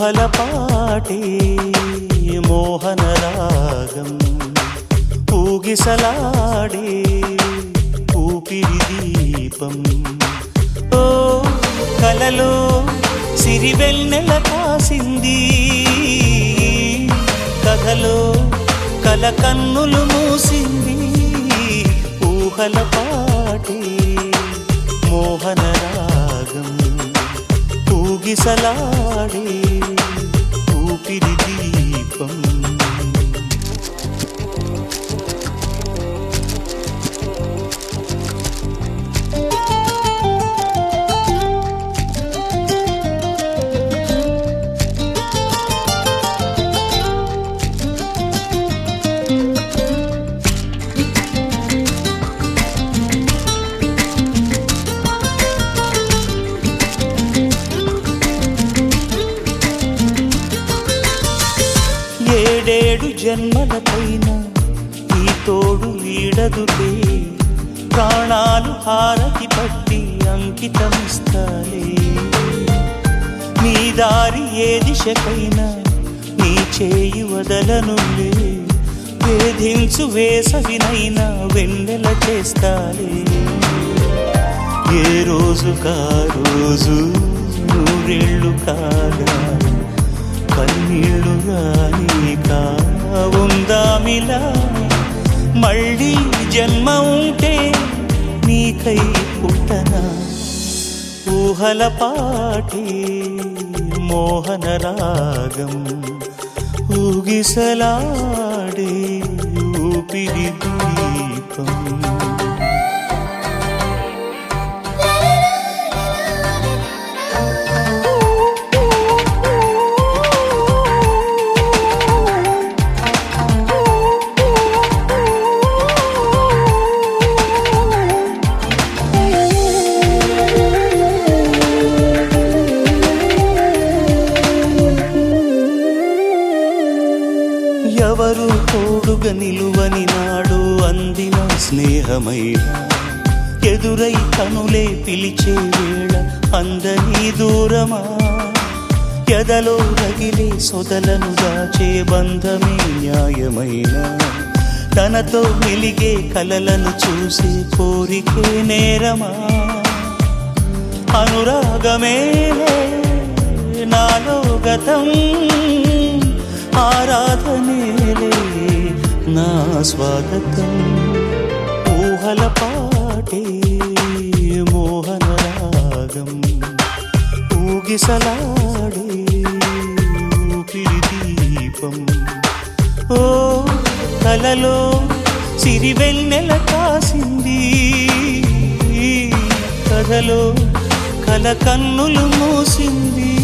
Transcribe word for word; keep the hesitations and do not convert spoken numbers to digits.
ఊహల పాటే మోహన రాగం ఊగిసలాడే ఊపిరి దీపం ఓ కలలో సిరివెన్నెల కాసింది కథలో కల కన్నులు మూసింది ఊహల పాటే మోహన రాగం ఊగిసలాడే ఊపిరి దీపం ఏడేడు జన్మలపైన ఈ తోడు వీడదులే ప్రాణాలు హారతి పట్టి అంకితమిస్తాలే నీ దారి ఏ దిశకైనా నీ చేయి వదలనులే వేధించు వేసవినైనా వెన్నెల చేస్తాలే ఏ రోజు కా రోజు నూరేళ్ళు కాగా కన్నీళ్ళు రాని కావుందామిలా మళ్ళీ జన్మ ఉంటే నీకై పుట్టనా ఊహల పాటే మోహన రాగం ఊగిసలాడే ఊపిరి దీపం ఎవరు తోడుగా నిలువని నాడు అందిన స్నేహమైన ఎదురై కనులే పిలిచే వేళ అందని దూరమా ఎదలో రగిలే సొదలను దాచే బంధమే న్యాయమైన తనతో వెలిగే కలలను చూసే కోరికే నేరమా అనురాగమే నాలో గతం ఆరాధనేలే నా స్వాగతం ఊహల పాటే మోహన రాగం ఊగిసలాడే ఊపిరి దీపం ఓ కలలో సిరివెన్నెల కాసింది కథలో కల కన్నులు మూసింది